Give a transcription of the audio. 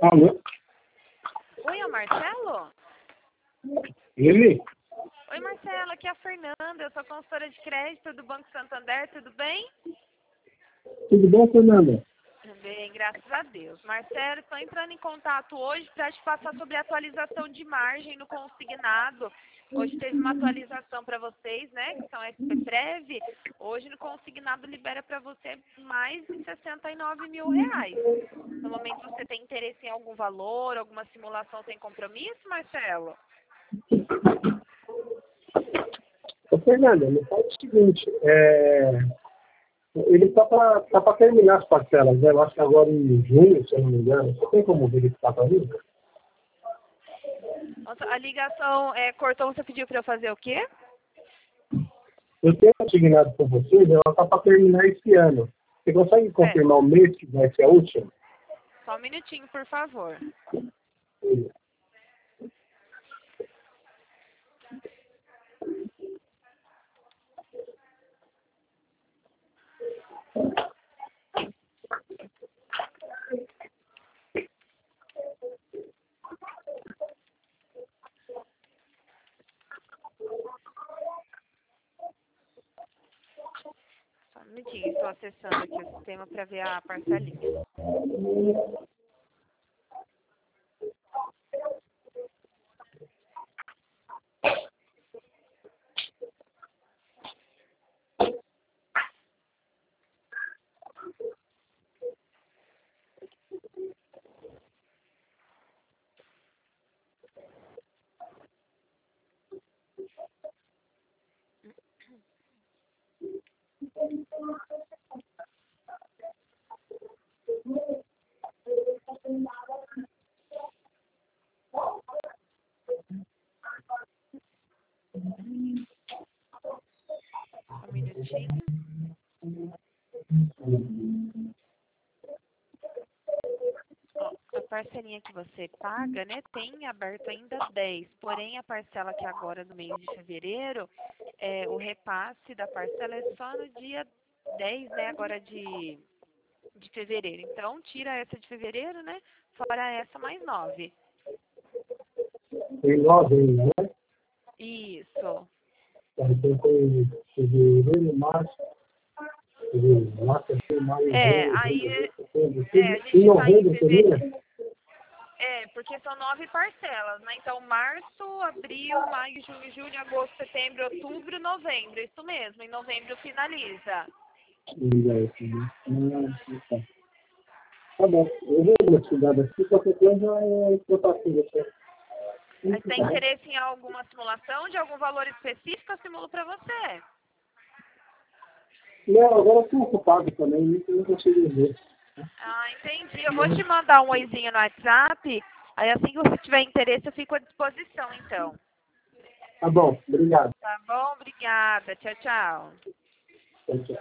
Alô? Oi, é o Marcelo? Ele? Oi, Marcelo, aqui é a Fernanda, eu sou consultora de crédito do Banco Santander, tudo bem? Tudo bom, Fernanda? Bem, graças a Deus. Marcelo, estou entrando em contato hoje para te passar sobre a atualização de margem no consignado. Hoje teve uma atualização para vocês, né, que são SPPrev. Hoje no consignado libera para você mais de R$69 mil. No momento você tem interesse em algum valor, alguma simulação sem compromisso, Marcelo? Ô, Fernanda, me fala o seguinte, ele tá para terminar as parcelas, né? Eu acho que agora em junho, se eu não me engano. Você tem como verificar para mim? Nossa, a ligação cortou, você pediu para eu fazer o quê? Eu tenho assignado com vocês, ela tá para terminar esse ano. Você consegue confirmar o mês que vai ser a última? Só um minutinho, por favor. Só um minutinho, estou acessando aqui o sistema para ver a parcelinha. Só um minutinho. Ó, a parcelinha que você paga, né, tem aberto ainda 10, porém a parcela que agora no mês de fevereiro, o repasse da parcela é só no dia 10, né, agora de fevereiro. Então, tira essa de fevereiro, né, fora essa mais 9. Tem 9 ainda, né? Isso. Então tem fevereiro, março, abril, maio, Aí, junho, setembro, a outubro. Em gente está em novembro fevereiro. termina? Porque são 9 parcelas, né? Então, março, abril, maio, junho, julho, agosto, setembro, outubro, novembro. Isso mesmo, em novembro finaliza. Tá. Tá bom, eu vou dar uma estudada aqui, qualquer coisa eu passo com você. Mas tem interesse em alguma simulação de algum valor específico? Eu simulo para você. Não, agora eu estou ocupado também, então eu não consigo ver. Ah, entendi. Eu vou te mandar um oizinho no WhatsApp. Aí assim que você tiver interesse, eu fico à disposição, então. Tá bom, obrigado. Tá bom? Obrigada. Tchau, tchau. Tchau, tchau.